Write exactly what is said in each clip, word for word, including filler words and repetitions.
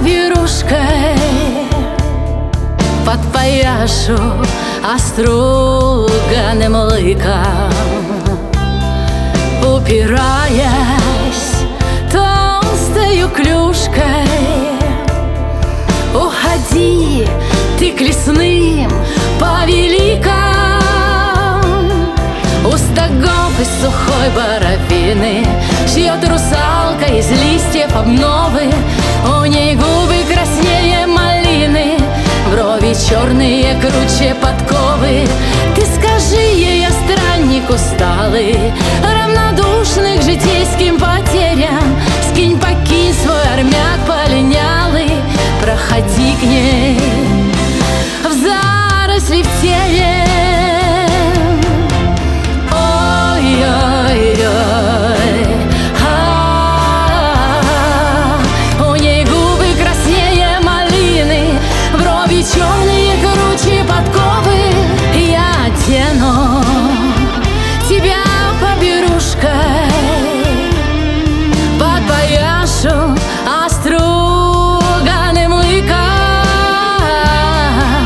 поберушкой подпояшу оструганным лыком, упираясь толстою клюшкой. Уходи ты к лесным повеликам, у стогов из сухой боровины шьет русалка из листьев обновы. У ней губы краснее малины, брови черные круче подковы. Ты скажи ей, я странник усталый, равнодушный к житейским потерям. Скинь, покинь свой армяк полинялый, проходи к ней в заросли, в теле. Черные круче подковы. Я одену тебя поберушкой, подпояшу оструганным лыком,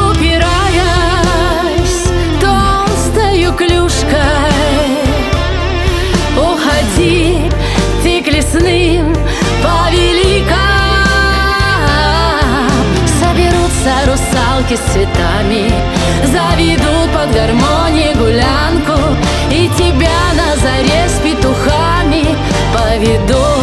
упираясь толстою клюшкой. Уходи ты к лесным повеликам, русалки с цветами заведут под гармонию гулянку, и тебя на заре с петухами поведут.